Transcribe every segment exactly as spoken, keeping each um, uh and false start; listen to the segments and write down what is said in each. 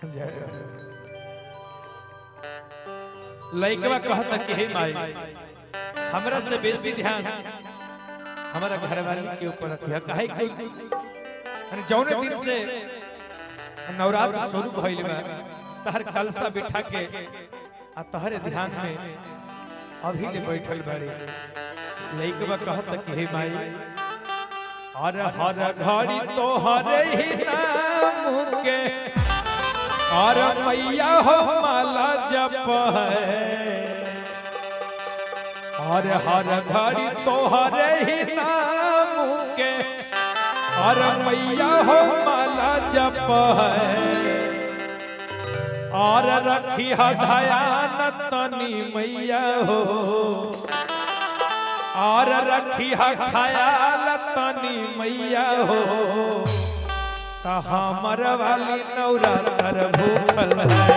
लइकवा कहता कि हे माई हमरा से बेसी ध्यान हमारा घरवाली के ऊपर रखिया काहे कि अरे जौने दिन से नवरात्र शुरू भइल बा तहर कलसा बिठा के आ तहरे ध्यान में अभी ले बैठल बाड़ी। लइकवा कहता कि हे माई हर हर घड़ी तोहरे ही नाम के और मैया हो माला जप है और हर घड़ी तोहरे ही नाम के और मैया हो माला जप है और रखी ध्यान तनी मैया हो और रखी ख्याल तनी मैया हो हमर वाली नवरात्र भूखल है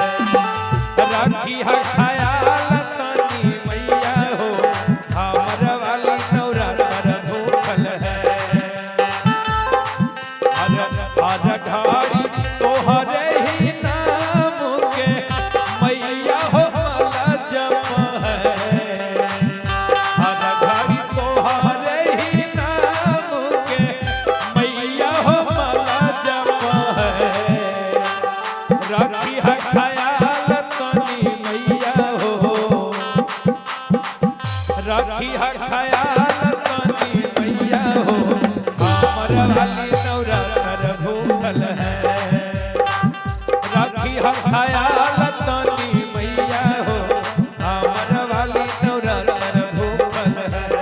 रखी ख्याल तनी मैया हो हमर वाली नवरात्र भूखल है हर घड़ी तोहरे ही नाम के मैया हो माला जप है हर घड़ी तोहरे ही नाम के मैया हो माला जप है रखी ख्याल तनी मैया हो रखी ख्याल तनी मैया हो हमर वाली नवरात्र भूखल है रखी ख्याल तनी मैया हो हमर वाली नवरात्र भूखल है।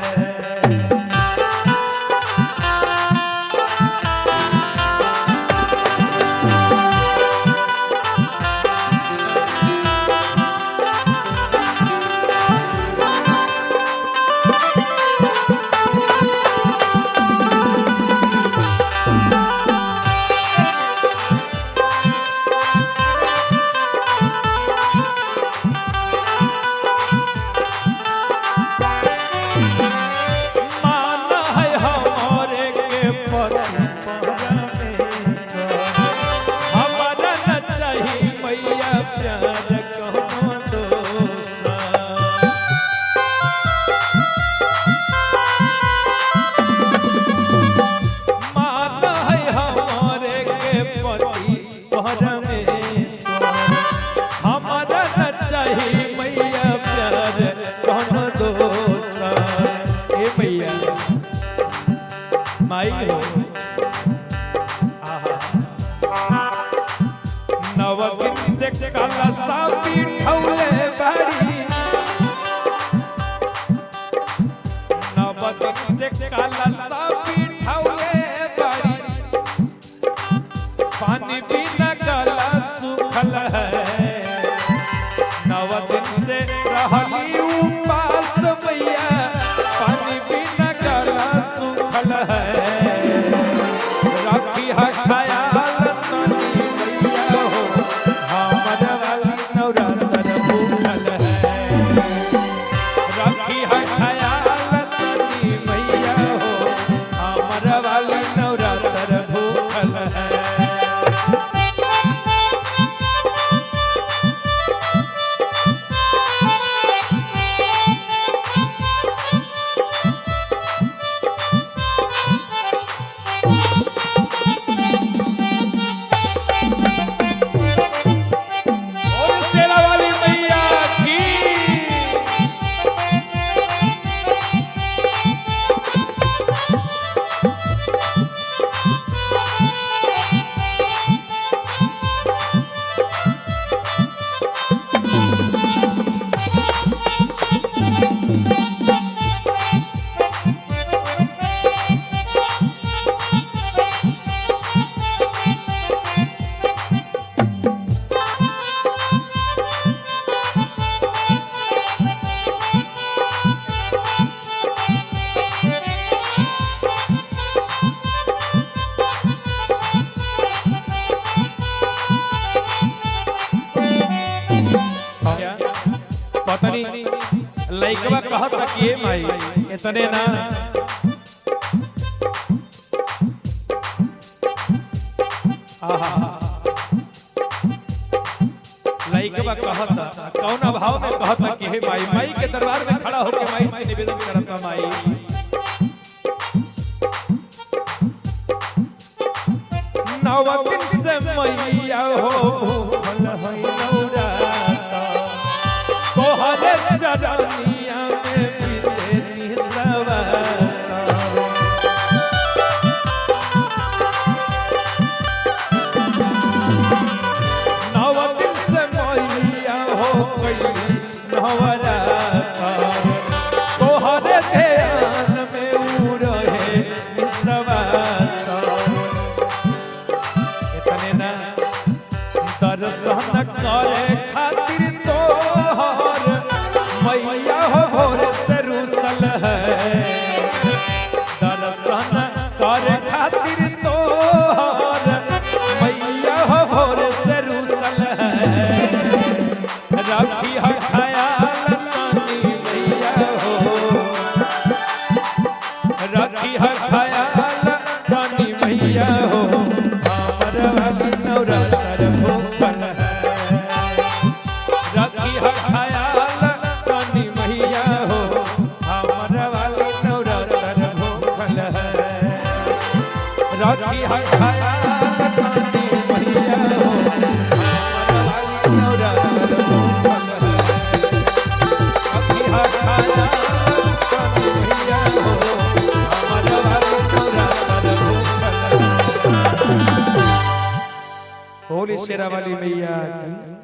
पानी बिना गला सूखल है नव दिन से रहली उपास मैया पानी बिना गला सूखल है रखी ख्याल तनी मैया हो हमर वाली नवरात्र भूखल है रखी ख्याल तनी मैया हो हमर वाली नवरात्र भूखल है। पत्नी लइकवा कहता कि ए माई इतने ना आहा लइकवा कहता कौन भाव में कहता कि हे माई माई के दरबार में खड़ा होकर माई से निवेदन करता माई नौ दिन से मैया हो भूखल है नौरा तोहरे चरनिया में बिते निसवासा नौ दिन से मैया हो गई नवरा तोहरे ध्यान में उड़े निसवासा इतने ना दर्शन करे खातिर तोहर मैया हो भोर से रुसल है दर्शन करे खातिर तोहर मैया हो भोर से रुसल है रखी है ख्याल रानी मैया हो रखी है ख्याल रानी मैया हो हमर वाली नवरात्र भूखल है रखी है ख्याल रानी मैया हो हमर वाली नवरात्र भूखल है रखी है ख्याल रानी मैया हो हमर वाली नवरात्र भूखल है रखी है ख्याल रानी मैया हो हमर वाली नवरात्र भूखल है। होली शेरा वाली मैया की